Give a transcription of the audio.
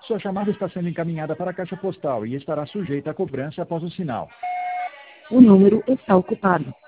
Sua chamada está sendo encaminhada para a caixa postal e estará sujeita a cobrança após o sinal. O número está ocupado.